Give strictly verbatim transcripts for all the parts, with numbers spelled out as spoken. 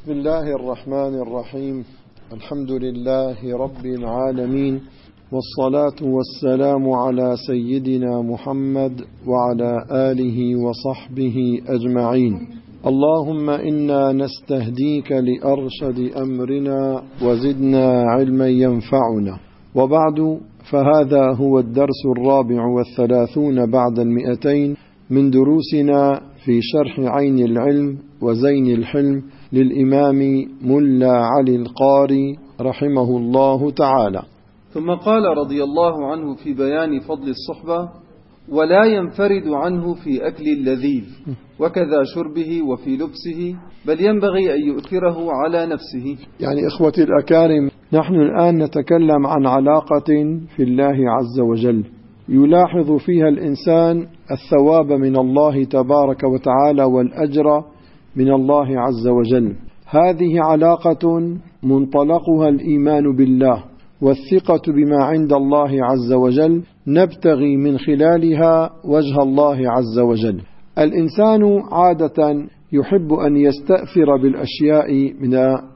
بسم الله الرحمن الرحيم. الحمد لله رب العالمين، والصلاة والسلام على سيدنا محمد وعلى آله وصحبه أجمعين. اللهم إنا نستهديك لأرشد أمرنا وزدنا علما ينفعنا. وبعد، فهذا هو الدرس الرابع والثلاثون بعد المئتين من دروسنا في شرح عين العلم وزين الحلم للإمام ملا علي القاري رحمه الله تعالى. ثم قال رضي الله عنه في بيان فضل الصحبة: ولا ينفرد عنه في أكل اللذيذ وكذا شربه وفي لبسه، بل ينبغي أن يؤثره على نفسه. يعني إخوتي الأكارم، نحن الآن نتكلم عن علاقة في الله عز وجل يلاحظ فيها الإنسان الثواب من الله تبارك وتعالى والأجر من الله عز وجل. هذه علاقة منطلقها الإيمان بالله والثقة بما عند الله عز وجل، نبتغي من خلالها وجه الله عز وجل. الإنسان عادة يحب أن يستأثر بالأشياء من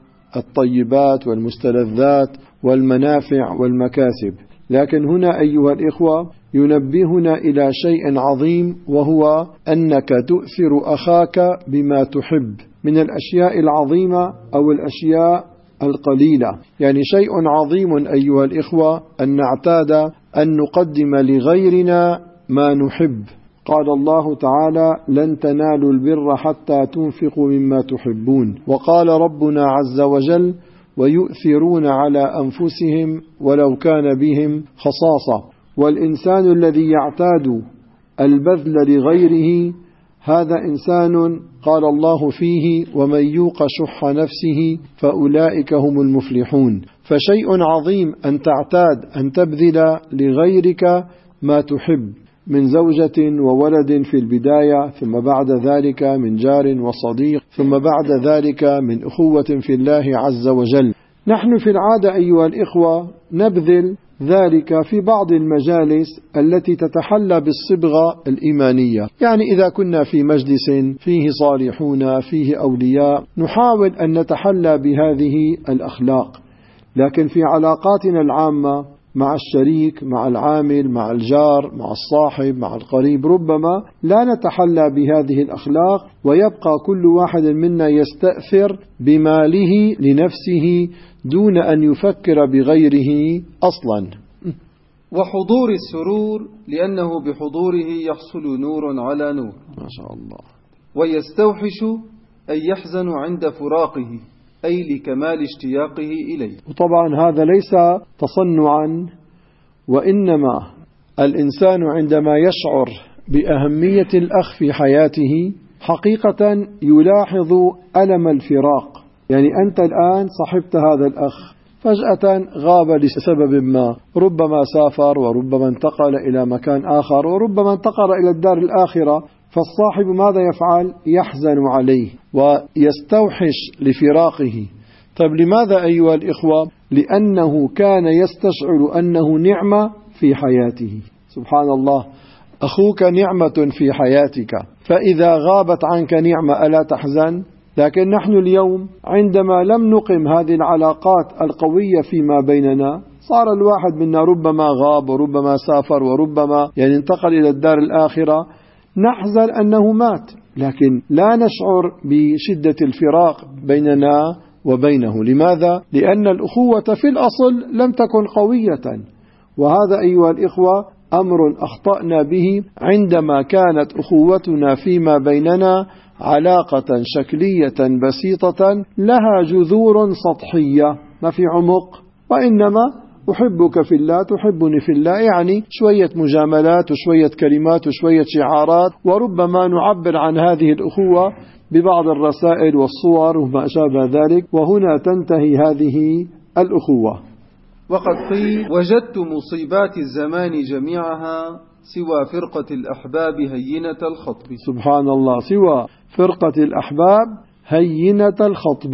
الطيبات والمستلذات والمنافع والمكاسب، لكن هنا أيها الإخوة ينبهنا إلى شيء عظيم، وهو أنك تؤثر أخاك بما تحب من الأشياء العظيمة أو الأشياء القليلة. يعني شيء عظيم أيها الإخوة أن نعتاد أن نقدم لغيرنا ما نحب. قال الله تعالى: لن تنالوا البر حتى تنفقوا مما تحبون. وقال ربنا عز وجل: ويؤثرون على أنفسهم ولو كان بهم خصاصة. والإنسان الذي يعتاد البذل لغيره هذا إنسان قال الله فيه: ومن يوق شح نفسه فأولئك هم المفلحون. فشيء عظيم أن تعتاد أن تبذل لغيرك ما تحب من زوجة وولد في البداية، ثم بعد ذلك من جار وصديق، ثم بعد ذلك من أخوة في الله عز وجل. نحن في العادة أيها الإخوة نبذل ذلك في بعض المجالس التي تتحلى بالصبغة الإيمانية. يعني إذا كنا في مجلس فيه صالحون فيه أولياء نحاول أن نتحلى بهذه الأخلاق، لكن في علاقاتنا العامة مع الشريك، مع العامل، مع الجار، مع الصاحب، مع القريب، ربما لا نتحلى بهذه الأخلاق، ويبقى كل واحد منا يستأثر بماله لنفسه دون أن يفكر بغيره أصلا. وحضور السرور، لأنه بحضوره يحصل نور على نور، ما شاء الله. ويستوحش أن يحزن عند فراقه، أي لكمال اشتياقه إليه. وطبعا هذا ليس تصنعا، وإنما الإنسان عندما يشعر بأهمية الأخ في حياته حقيقة يلاحظ ألم الفراق. يعني أنت الآن صحبت هذا الأخ، فجأة غاب لسبب ما، ربما سافر وربما انتقل إلى مكان آخر وربما انتقل إلى الدار الآخرة، فالصاحب ماذا يفعل؟ يحزن عليه ويستوحش لفراقه. طيب لماذا أيها الإخوة؟ لأنه كان يستشعر أنه نعمة في حياته. سبحان الله، أخوك نعمة في حياتك، فإذا غابت عنك نعمة ألا تحزن؟ لكن نحن اليوم عندما لم نقم هذه العلاقات القوية فيما بيننا، صار الواحد منا ربما غاب وربما سافر وربما يعني انتقل إلى الدار الآخرة، نحزن أنه مات، لكن لا نشعر بشدة الفراق بيننا وبينه. لماذا؟ لأن الأخوة في الأصل لم تكن قوية. وهذا أيها الإخوة أمر أخطأنا به عندما كانت أخوتنا فيما بيننا علاقة شكلية بسيطة لها جذور سطحية ما في عمق، وإنما أحبك في الله تحبني في الله، يعني شوية مجاملات وشوية كلمات وشوية شعارات، وربما نعبر عن هذه الأخوة ببعض الرسائل والصور وما شابه ذلك، وهنا تنتهي هذه الأخوة. وقد قيل: وجدت مصيبات الزمان جميعها سوى فرقة الأحباب هينة الخطب. سبحان الله، سوى فرقة الأحباب هينة الخطب،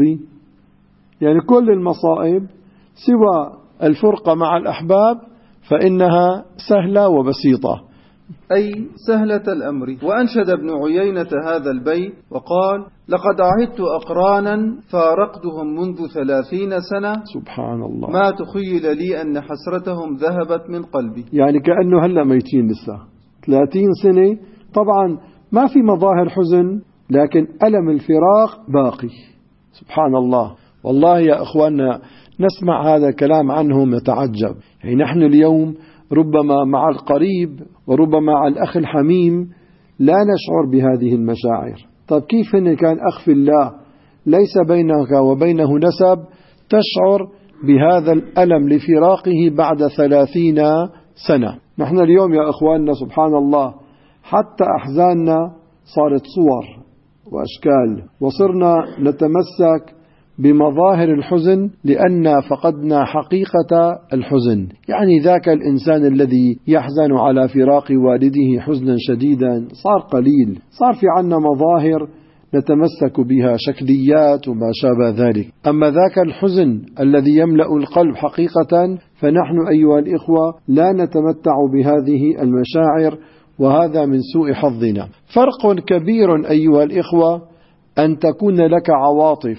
يعني كل المصائب سوى الفرقة مع الأحباب فإنها سهلة وبسيطة. أي سهلة الأمر. وأنشد ابن عيينة هذا البيت وقال: لقد عهدت أقرانا فارقتهم منذ ثلاثين سنة، سبحان الله، ما تخيل لي أن حسرتهم ذهبت من قلبي. يعني كأنه هلأ ميتين لسه ثلاثين سنة. طبعا ما في مظاهر حزن، لكن ألم الفراق باقي. سبحان الله. والله يا أخواننا نسمع هذا الكلام عنهم نتعجب. يعني نحن اليوم ربما مع القريب وربما مع الأخ الحميم لا نشعر بهذه المشاعر. طيب كيف إن كان أخ في الله ليس بينك وبينه نسب تشعر بهذا الألم لفراقه بعد ثلاثين سنة؟ نحن اليوم يا أخواننا سبحان الله حتى أحزاننا صارت صور وأشكال، وصرنا نتمسك بمظاهر الحزن لأن فقدنا حقيقة الحزن. يعني ذاك الإنسان الذي يحزن على فراق والده حزنا شديدا صار قليل، صار في عنا مظاهر نتمسك بها، شكليات وما شابه ذلك. أما ذاك الحزن الذي يملأ القلب حقيقة فنحن أيها الإخوة لا نتمتع بهذه المشاعر، وهذا من سوء حظنا. فرق كبير أيها الإخوة أن تكون لك عواطف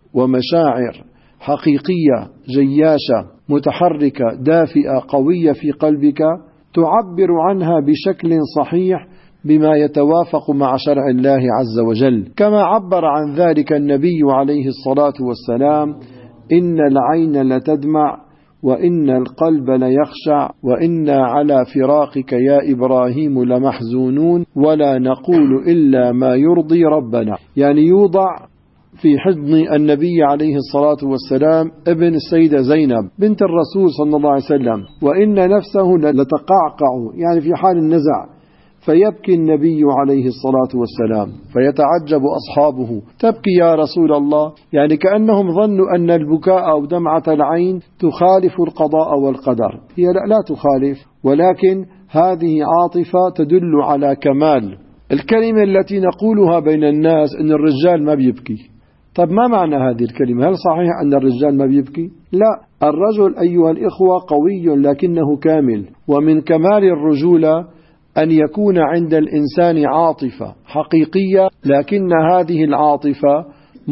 ومشاعر حقيقية جياشة متحركة دافئة قوية في قلبك تعبر عنها بشكل صحيح بما يتوافق مع شرع الله عز وجل، كما عبر عن ذلك النبي عليه الصلاة والسلام: إن العين لتدمع وإن القلب ليخشع وإنا على فراقك يا إبراهيم لمحزونون ولا نقول إلا ما يرضي ربنا. يعني يوضع في حضن النبي عليه الصلاة والسلام ابن السيدة زينب بنت الرسول صلى الله عليه وسلم، وإن نفسه لتقعقع يعني في حال النزع، فيبكي النبي عليه الصلاة والسلام فيتعجب أصحابه: تبكي يا رسول الله؟ يعني كأنهم ظنوا أن البكاء أو دمعة العين تخالف القضاء والقدر. هي لا, لا تخالف، ولكن هذه عاطفة تدل على كمال. الكلمة التي نقولها بين الناس أن الرجال ما بيبكي، طب ما معنى هذه الكلمة؟ هل صحيح أن الرجال ما بيبكي؟ لا، الرجل أيها الإخوة قوي لكنه كامل، ومن كمال الرجولة أن يكون عند الإنسان عاطفة حقيقية، لكن هذه العاطفة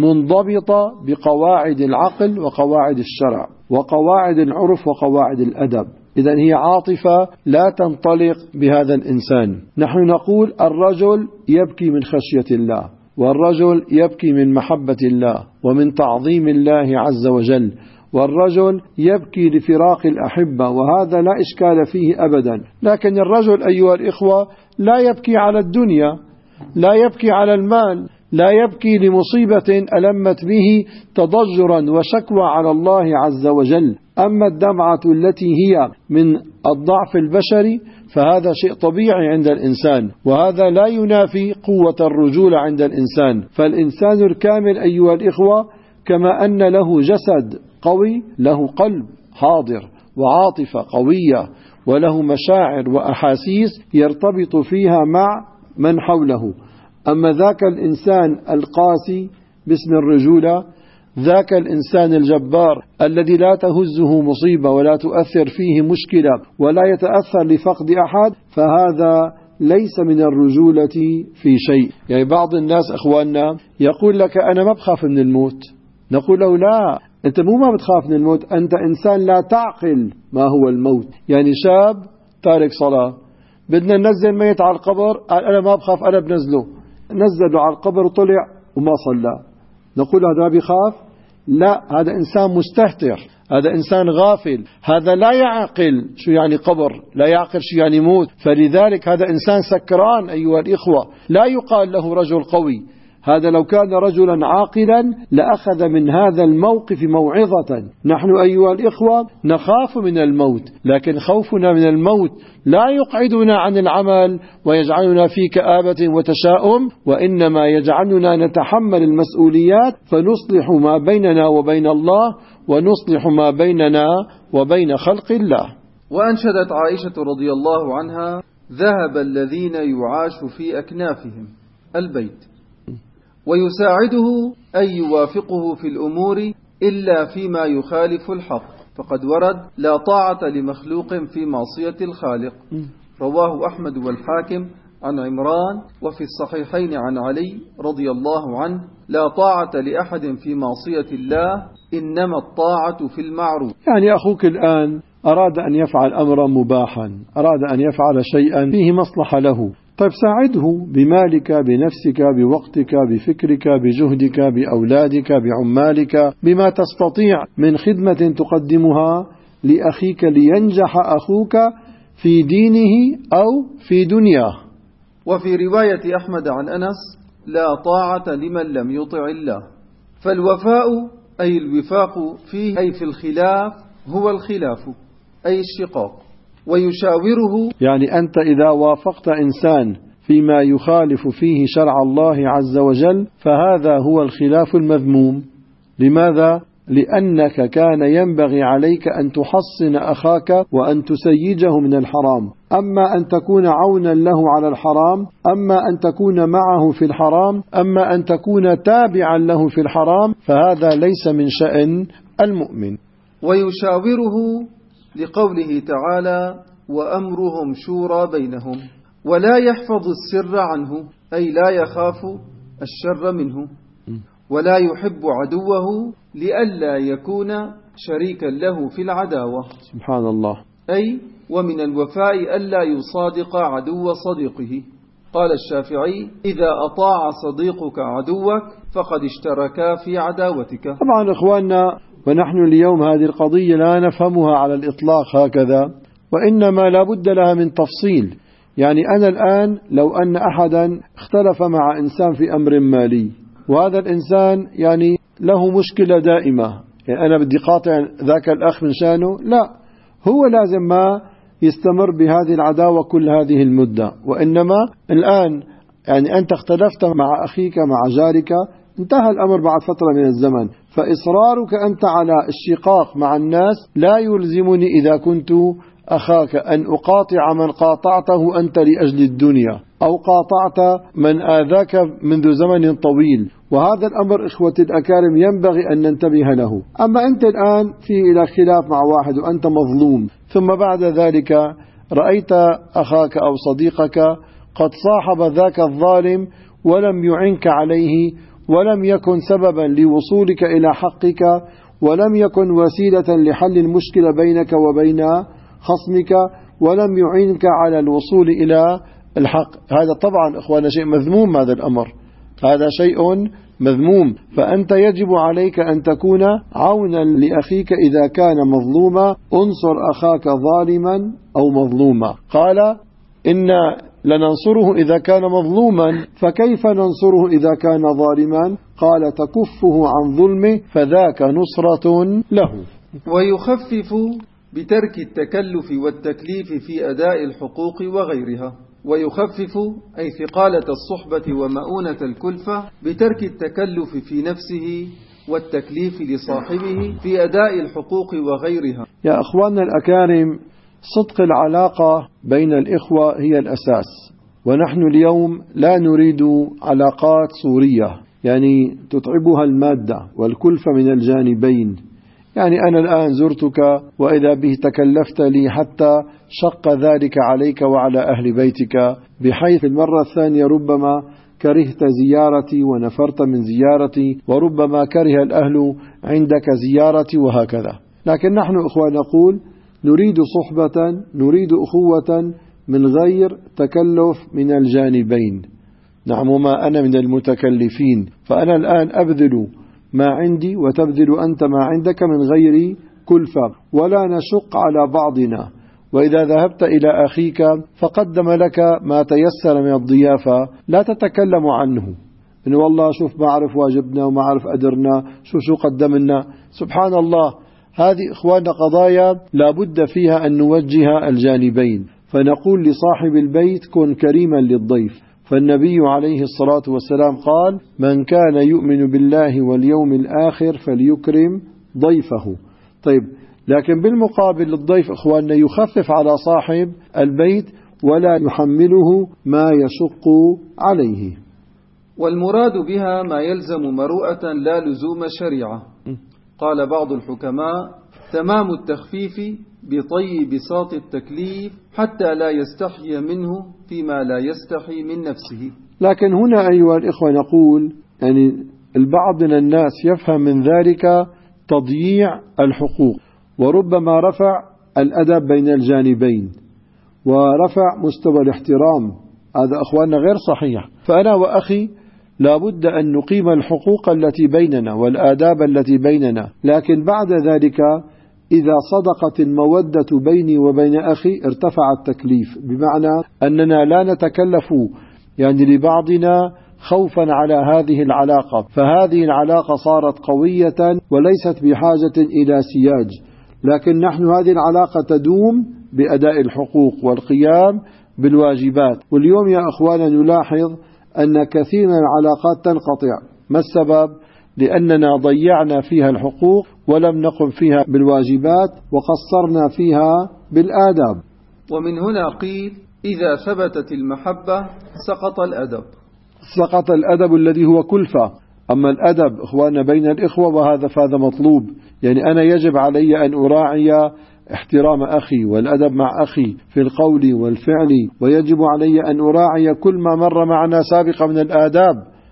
منضبطة بقواعد العقل وقواعد الشرع وقواعد العرف وقواعد الأدب. إذن هي عاطفة لا تنطلق بهذا الإنسان. نحن نقول الرجل يبكي من خشية الله، والرجل يبكي من محبة الله ومن تعظيم الله عز وجل، والرجل يبكي لفراق الأحبة، وهذا لا إشكال فيه أبدا. لكن الرجل أيها الإخوة لا يبكي على الدنيا، لا يبكي على المال، لا يبكي لمصيبة ألمت به تضجرا وشكوى على الله عز وجل. أما الدمعة التي هي من الضعف البشري فهذا شيء طبيعي عند الإنسان، وهذا لا ينافي قوة الرجولة عند الإنسان. فالإنسان الكامل أيها الإخوة كما أن له جسد قوي له قلب حاضر وعاطفة قوية وله مشاعر وأحاسيس يرتبط فيها مع من حوله. أما ذاك الإنسان القاسي باسم الرجولة، ذاك الإنسان الجبار الذي لا تهزه مصيبة ولا تؤثر فيه مشكلة ولا يتأثر لفقد أحد، فهذا ليس من الرجولة في شيء. يعني بعض الناس أخواننا يقول لك أنا ما بخاف من الموت، نقول له لا، أنت مو ما بتخاف من الموت، أنت إنسان لا تعقل ما هو الموت. يعني شاب تارك صلاة، بدنا ننزل ميت على القبر، قال أنا ما بخاف، أنا بنزله، نزله على القبر وطلع وما صلى، نقول هذا ما بيخاف؟ لا، هذا إنسان مستهتر، هذا إنسان غافل، هذا لا يعقل شو يعني قبر، لا يعقل شو يعني موت. فلذلك هذا إنسان سكران أيها الإخوة، لا يقال له رجل قوي. هذا لو كان رجلا عاقلا لأخذ من هذا الموقف موعظة. نحن أيها الإخوة نخاف من الموت، لكن خوفنا من الموت لا يقعدنا عن العمل ويجعلنا في كآبة وتشاؤم، وإنما يجعلنا نتحمل المسؤوليات فنصلح ما بيننا وبين الله ونصلح ما بيننا وبين خلق الله. وأنشدت عائشة رضي الله عنها: ذهب الذين يعاش في أكنافهم البيت، ويساعده أن يوافقه في الأمور إلا فيما يخالف الحق، فقد ورد: لا طاعة لمخلوق في معصية الخالق. رواه أحمد والحاكم عن عمران، وفي الصحيحين عن علي رضي الله عنه: لا طاعة لأحد في معصية الله، إنما الطاعة في المعروف. يعني أخوك الآن أراد أن يفعل أمرا مباحا، أراد أن يفعل شيئا فيه مصلحة له، طيب ساعده بمالك، بنفسك، بوقتك، بفكرك، بجهدك، بأولادك، بعمالك، بما تستطيع من خدمة تقدمها لأخيك لينجح أخوك في دينه أو في دنياه. وفي رواية أحمد عن أنس: لا طاعة لمن لم يطع الله. فالوفاء أي الوفاق فيه، أي في الخلاف، هو الخلاف أي الشقاق. ويشاوره، يعني أنت إذا وافقت إنسان فيما يخالف فيه شرع الله عز وجل فهذا هو الخلاف المذموم. لماذا؟ لأنك كان ينبغي عليك أن تحصن أخاك وأن تسيجه من الحرام. أما أن تكون عونا له على الحرام، أما أن تكون معه في الحرام، أما أن تكون تابعا له في الحرام، فهذا ليس من شأن المؤمن. ويشاوره لقوله تعالى: وأمرهم شورى بينهم. ولا يحفظ السر عنه، أي لا يخاف الشر منه. ولا يحب عدوه لئلا يكون شريكا له في العداوة. سبحان الله. أي ومن الوفاء ألا يصادق عدو صديقه. قال الشافعي: إذا أطاع صديقك عدوك فقد اشتركا في عداوتك. طبعا إخواننا، ونحن اليوم هذه القضية لا نفهمها على الإطلاق هكذا، وإنما لا بد لها من تفصيل. يعني أنا الآن لو أن أحدا اختلف مع إنسان في أمر مالي، وهذا الإنسان يعني له مشكلة دائمة، يعني أنا بدي قاطع ذاك الأخ من شانه؟ لا، هو لازم ما يستمر بهذه العداوة كل هذه المدة. وإنما الآن يعني أنت اختلفت مع أخيك، مع جارك، انتهى الأمر بعد فترة من الزمن، فإصرارك أنت على الشقاق مع الناس لا يلزمني إذا كنت أخاك أن أقاطع من قاطعته أنت لأجل الدنيا، أو قاطعت من آذاك منذ زمن طويل. وهذا الأمر إخوتي الأكارم ينبغي أن ننتبه له. أما أنت الآن في إلى خلاف مع واحد وأنت مظلوم، ثم بعد ذلك رأيت أخاك أو صديقك قد صاحب ذاك الظالم ولم يعنك عليه، ولم يكن سببا لوصولك إلى حقك، ولم يكن وسيلة لحل المشكلة بينك وبين خصمك، ولم يعينك على الوصول إلى الحق. هذا طبعا إخوانا شيء مذموم، هذا الأمر هذا شيء مذموم. فأنت يجب عليك أن تكون عونا لأخيك إذا كان مظلوما. انصر أخاك ظالما أو مظلوما. قال: إن لننصره إذا كان مظلوما، فكيف ننصره إذا كان ظالما؟ قال: تكفه عن ظلمه فذاك نصرة له. ويخفف بترك التكلف والتكليف في أداء الحقوق وغيرها. ويخفف أي ثقالة الصحبة ومؤونة الكلفة بترك التكلف في نفسه والتكليف لصاحبه في أداء الحقوق وغيرها. يا أخواننا الأكارم، صدق العلاقة بين الإخوة هي الأساس. ونحن اليوم لا نريد علاقات صورية يعني تتعبها المادة والكلفة من الجانبين. يعني أنا الآن زرتك وإذا به تكلفت لي حتى شق ذلك عليك وعلى أهل بيتك، بحيث المرة الثانية ربما كرهت زيارتي ونفرت من زيارتي، وربما كره الأهل عندك زيارتي، وهكذا. لكن نحن إخوة نقول نريد صحبة، نريد أخوة من غير تكلف من الجانبين. نعم، وما أنا من المتكلفين، فأنا الآن أبذل ما عندي وتبذل أنت ما عندك من غير كلفة، ولا نشق على بعضنا. وإذا ذهبت إلى أخيك فقدم لك ما تيسر من الضيافة لا تتكلم عنه، إن والله شوف ما أعرف واجبنا وما أعرف أدرنا، شو شو قدمنا. سبحان الله، هذه إخواننا قضايا لا بد فيها أن نوجه الجانبين. فنقول لصاحب البيت: كن كريما للضيف. فالنبي عليه الصلاة والسلام قال: من كان يؤمن بالله واليوم الآخر فليكرم ضيفه. طيب، لكن بالمقابل الضيف إخواننا يخفف على صاحب البيت ولا يحمله ما يشق عليه. والمراد بها ما يلزم مروءة لا لزوم شريعة. قال بعض الحكماء: تمام التخفيف بطي بساط التكليف حتى لا يستحي منه فيما لا يستحي من نفسه. لكن هنا أيها الإخوة نقول يعني البعض من الناس يفهم من ذلك تضييع الحقوق، وربما رفع الأدب بين الجانبين ورفع مستوى الاحترام. هذا أخواننا غير صحيح. فأنا وأخي لابد أن نقيم الحقوق التي بيننا والآداب التي بيننا، لكن بعد ذلك إذا صدقت المودة بيني وبين أخي ارتفع التكليف، بمعنى أننا لا نتكلف يعني لبعضنا خوفا على هذه العلاقة، فهذه العلاقة صارت قوية وليست بحاجة إلى سياج، لكن نحن هذه العلاقة تدوم بأداء الحقوق والقيام بالواجبات. واليوم يا أخوانا نلاحظ أن كثير من العلاقات تنقطع. ما السبب؟ لأننا ضيعنا فيها الحقوق ولم نقم فيها بالواجبات وقصرنا فيها بالآداب. ومن هنا قيل إذا ثبتت المحبة سقط الأدب. سقط الأدب الذي هو كلفة. أما الأدب إخواننا بين الإخوة وهذا فهذا مطلوب. يعني أنا يجب علي أن أراعي احترام أخي والأدب مع أخي في القول والفعل، ويجب علي أن أراعي كل ما مر معنا سابقا من الآداب.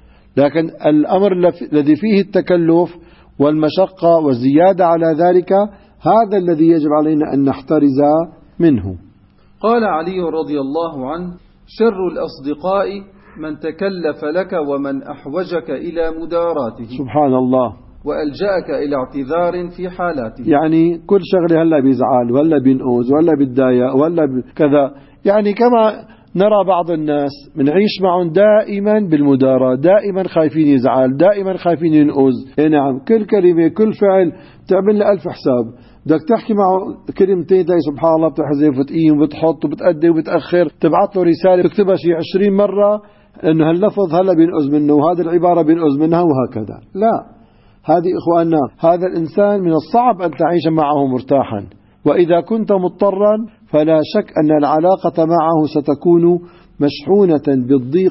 لكن الأمر الذي فيه التكلف والمشقة والزيادة على ذلك هذا الذي يجب علينا أن نحترز منه. قال علي رضي الله عنه: شر الأصدقاء من تكلف لك ومن أحوجك إلى مداراته. سبحان الله. وألجأك إلى اعتذار في حالاته. يعني كل شغله هلا بيزعل ولا بينقوز ولا بيتضايق ولا كذا. يعني كما نرى بعض الناس بنعيش معهم دائما بالمداراة، دائما خايفين يزعل، دائما خايفين ينقوز. إيه نعم، كل كلمة كل فعل تعمل له ألف حساب. بدك تحكي معه كلمتين تلاقي سبحان الله بتحذف وتقيم وبتحط وبتأدي وبتأخر، تبعت له رسالة تكتبها شيء عشرين مرة إنه هاللفظ هلا بينقز منه وهذه العبارة بينقز منها وهكذا. لا، هذه إخواننا هذا الإنسان من الصعب أن تعيش معه مرتاحا، وإذا كنت مضطرا فلا شك أن العلاقة معه ستكون مشحونة بالضيق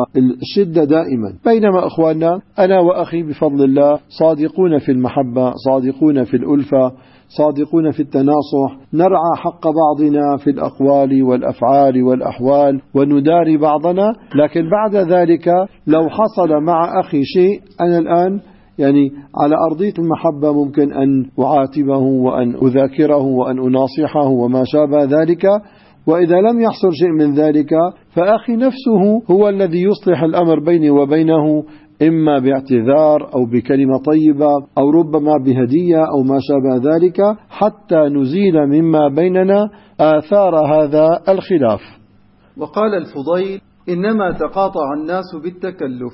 والشدة دائما. بينما إخواننا أنا وأخي بفضل الله صادقون في المحبة، صادقون في الألفة، صادقون في التناصح، نرعى حق بعضنا في الأقوال والأفعال والأحوال ونداري بعضنا. لكن بعد ذلك لو حصل مع أخي شيء أنا الآن يعني على أرضية المحبة ممكن أن أعاتبه وأن أذاكره وأن أناصحه وما شابه ذلك. وإذا لم يحصل شيء من ذلك فأخي نفسه هو الذي يصلح الأمر بيني وبينه، إما باعتذار أو بكلمة طيبة أو ربما بهدية أو ما شابه ذلك، حتى نزيل مما بيننا آثار هذا الخلاف. وقال الفضيل: إنما تقاطع الناس بالتكلف،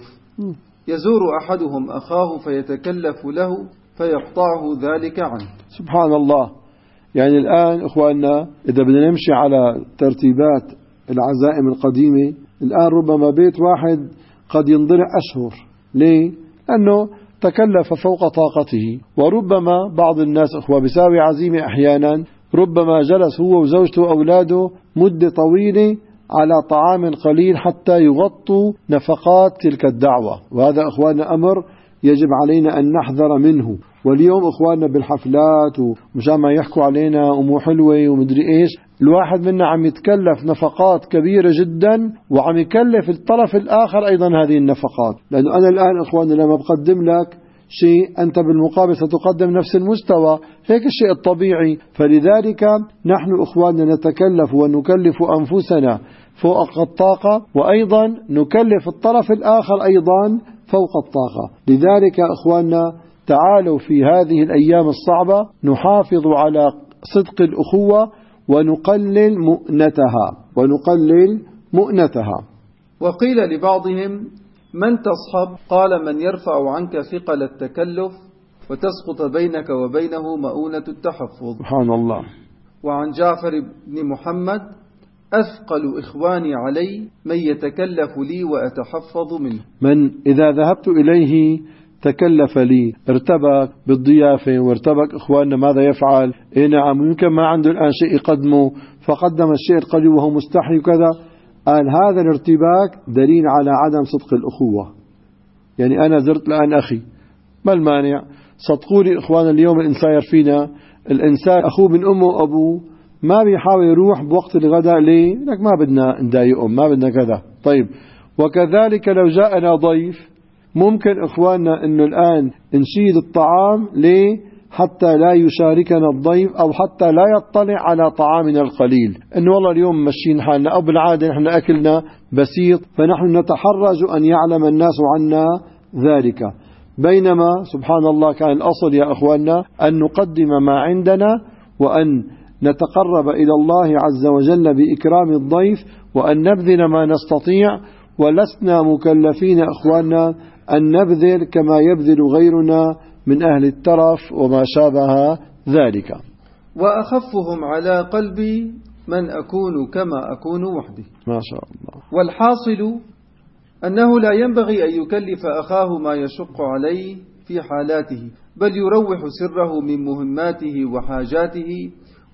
يزور أحدهم أخاه فيتكلف له فيقطعه ذلك عنه. سبحان الله. يعني الآن إخواننا إذا بدنا نمشي على ترتيبات العزائم القديمة، الآن ربما بيت واحد قد ينضرع أشهر. ليه؟ لأنه تكلف فوق طاقته. وربما بعض الناس إخوة بيساوي عزيمة أحيانا ربما جلس هو وزوجته وأولاده مدة طويلة على طعام قليل حتى يغطوا نفقات تلك الدعوة، وهذا إخواننا أمر يجب علينا أن نحذر منه. واليوم إخواننا بالحفلات ومشان ما يحكوا علينا أمو حلوة ومدري إيش، الواحد منا عم يتكلف نفقات كبيرة جدا وعم يكلف الطرف الآخر أيضا هذه النفقات. لأنه أنا الآن إخواننا لما بقدم لك شيء أنت بالمقابل ستقدم نفس المستوى، هيك الشيء الطبيعي. فلذلك نحن إخواننا نتكلف ونكلف أنفسنا فوق الطاقة، وأيضا نكلف الطرف الآخر أيضا فوق الطاقة. لذلك إخواننا تعالوا في هذه الأيام الصعبة نحافظ على صدق الأخوة ونقلل مؤنتها ونقلل مؤنتها. وقيل لبعضهم: من تصحب؟ قال: من يرفع عنك ثقل التكلف وتسقط بينك وبينه مؤونة التحفظ. سبحان الله. وعن جعفر بن محمد: أثقل إخواني علي من يتكلف لي وأتحفظ منه. من إذا ذهبت إليه تكلف لي، ارتبك بالضيافة وارتبك إخواننا ماذا يفعل. إيه نعم، يمكن ما عنده الآن شيء يقدمه فقدم الشيء القليل وهو مستحي وكذا. قال هذا الارتباك دليل على عدم صدق الأخوة. يعني أنا زرت الآن أخي، ما المانع؟ صدقوا لي إخوانا، اليوم الإنسان فينا الإنسان أخوه من أمه وأبوه ما بيحاول يروح بوقت الغداء. ليه؟ لك ما بدنا نضايقهم، ما بدنا كذا. طيب، وكذلك لو جاءنا ضيف ممكن إخواننا أنه الآن نشيل الطعام. ليه؟ حتى لا يشاركنا الضيف أو حتى لا يطلع على طعامنا القليل، أنه والله اليوم مشين حالنا أو بالعادة نحن أكلنا بسيط، فنحن نتحرج أن يعلم الناس عنا ذلك. بينما سبحان الله كان الأصل يا أخواننا أن نقدم ما عندنا وأن نتقرب إلى الله عز وجل بإكرام الضيف وأن نبذل ما نستطيع، ولسنا مكلفين أخواننا أن نبذل كما يبذل غيرنا من أهل الترف وما شابه ذلك. وأخفهم على قلبي من أكون كما أكون وحدي. ما شاء الله. والحاصل أنه لا ينبغي أن يكلف أخاه ما يشق عليه في حالاته، بل يروح سره من مهماته وحاجاته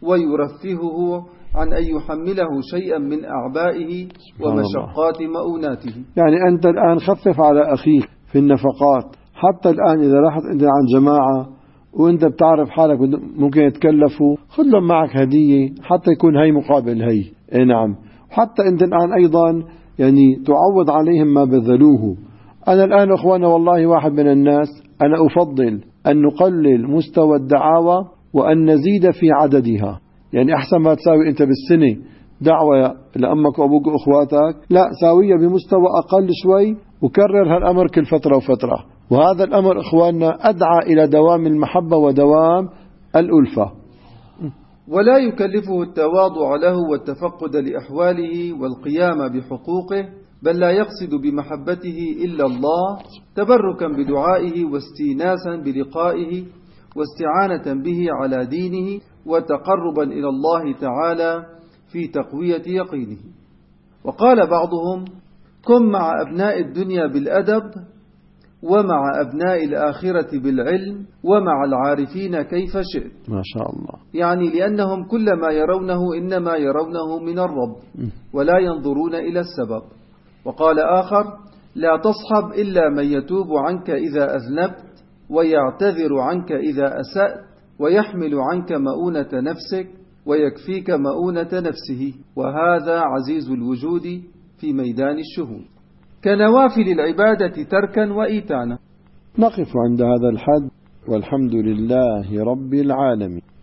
ويرفهه عن أن يحمله شيئا من أعبائه ومشقات مؤوناته. يعني أنت الآن خفف على أخيك في النفقات. حتى الآن إذا رحت أنت عن جماعة وأنت بتعرف حالك ممكن يتكلفوا، خذ لهم معك هدية حتى يكون هي مقابل هي. إيه نعم. حتى أنت الآن أيضا يعني تعوض عليهم ما بذلوه. أنا الآن أخوانا والله واحد من الناس أنا أفضل أن نقلل مستوى الدعاوى وأن نزيد في عددها. يعني أحسن ما تساوي أنت بالسنة دعوة لأمك وأبوك وأخواتك، لا ساوية بمستوى أقل شوي وكرر هالأمر كل فترة وفترة. وهذا الأمر إخواننا أدعى إلى دوام المحبة ودوام الألفة. ولا يكلفه التواضع له والتفقد لأحواله والقيام بحقوقه، بل لا يقصد بمحبته إلا الله، تبركا بدعائه واستيناسا بلقائه واستعانة به على دينه وتقربا إلى الله تعالى في تقوية يقينه. وقال بعضهم: كن مع أبناء الدنيا بالأدب، ومع أبناء الآخرة بالعلم، ومع العارفين كيف شئت. ما شاء الله. يعني لأنهم كل ما يرونه إنما يرونه من الرب ولا ينظرون إلى السبب. وقال آخر: لا تصحب إلا من يتوب عنك إذا أذنبت، ويعتذر عنك إذا أسأت، ويحمل عنك مؤونة نفسك، ويكفيك مؤونة نفسه، وهذا عزيز الوجود في ميدان الشهود. كنوافل العبادة تركا وإيتانا. نقف عند هذا الحد، والحمد لله رب العالمين.